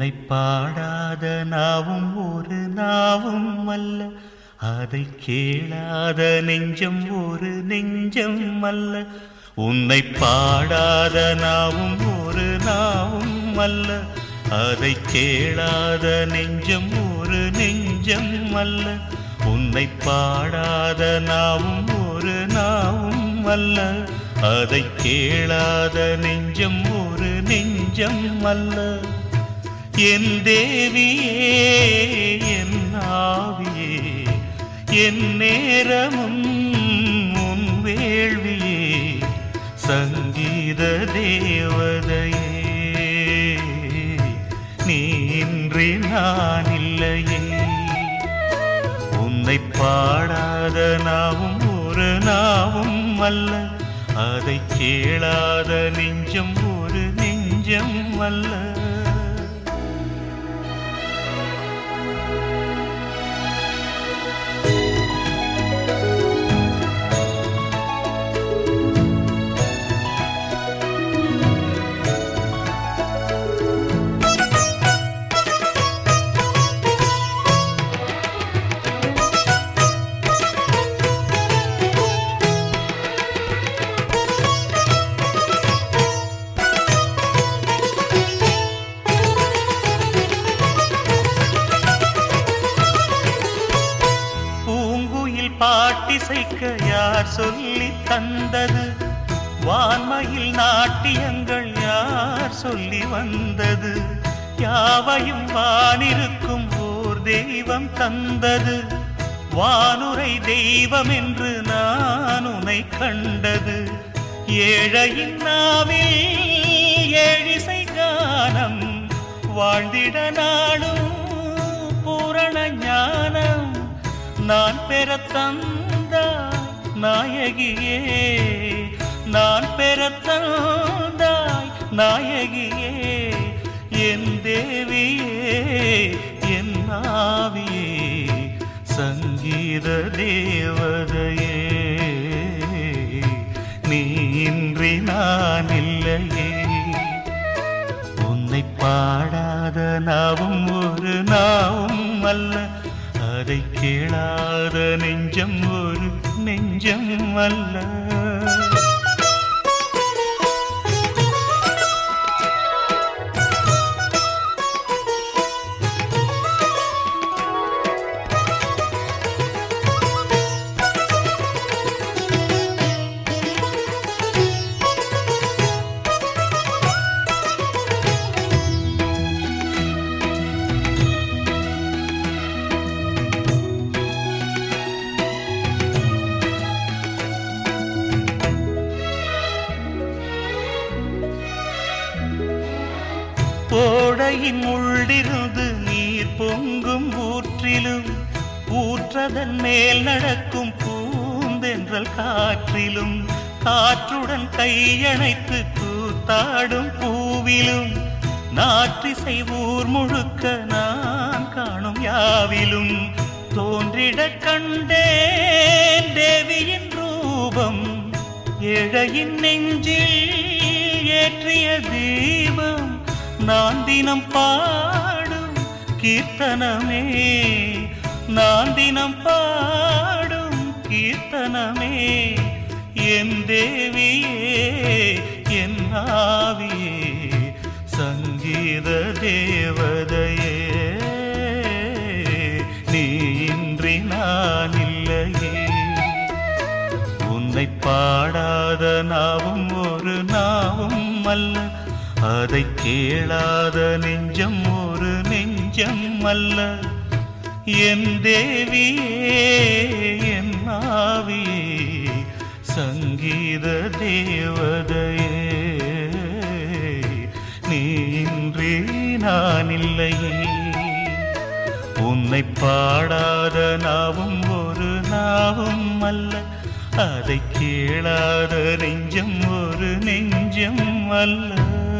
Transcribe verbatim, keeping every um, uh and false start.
உன்னை பாடாத நாவும் ஒரு நாவும் அல்ல, அதை கேளாத நெஞ்சம் ஒரு நெஞ்சம் அல்ல. உன்னை பாடாத நாவும் ஒரு நாவும் அல்ல, அதை கேளாத நெஞ்சம் ஒரு நெஞ்சம் அல்ல. உன்னை பாடாத நாவும் ஒரு நாவும் அல்ல, அதை கேளாத நெஞ்சம் ஒரு நெஞ்சம் அல்ல. என் தேவியே என் ஆவியே என் நேரமும் உன் வேள்வியே, சங்கீத தேவதையே நீ இன்றி நான் இல்லையே. உன்னை பாடாத நாவும் ஒரு நாவும் அல்ல, அதை கேளாத நெஞ்சம் ஒரு நெஞ்சம் அல்ல. பாட்டிசைக்க யார் சொல்லி தந்தது? வான்மையில் நாட்டியங்கள் யார் சொல்லி வந்தது? யாவையும் வானிருக்கும் ஓர் தெய்வம் தந்தது. வானுரை தெய்வம் என்று நான் உன்னை கண்டது. ஏழையின் நாவில் ஏழிசை கானம், வாழ்ந்திட நாடும் பூரண ஞானம். நான் பெற தந்தாய் நாயகியே, நான் பெற தந்தாய் நாயகியே. என் தேவியே என் ஆவியே, சங்கீத தேவதையே நீ இன்றி நான் இல்லையே. உன்னை பாடாத நாவும் ஒரு நாவும் அல்ல, அதை கேளாத நெஞ்சம் ஒரு நெஞ்சம் அல்ல. கோடையின் உள்ளிருந்து நீர் பொங்கும் ஊற்றிலும், ஊற்றதன் மேல் நடக்கும் பூந்தென்றல் காற்றிலும், காற்றுடன் கையணைத்து கூத்தாடும் பூவிலும், நாற்றிசை ஊர் முழுக்க நான் காணும் யாவிலும் தோன்றிட கண்டேன் தேவியின் ரூபம். ஏழையின் நெஞ்சில் ஏற்றிய தீபம், நான் தினம் பாடும் கீர்த்தனமே, நான் தினம் பாடும் கீர்த்தனமே. என் தேவியே என் ஆவியே, சங்கீத தேவதையே நீ இன்றி நான் இல்லையே. உன்னை பாடாத நாவும் ஒரு நாவும் அல்ல, அதை கேளாத நெஞ்சம் ஒரு நெஞ்சம் அல்ல. என் தேவியே என் ஆவியே, சங்கீத தேவதையே நீ இன்றி நான் இல்லையே. உன்னை பாடாத நாவும் ஒரு நாவும் அல்ல, அதை கேளாத நெஞ்சம் ஒரு நெஞ்சம் அல்ல.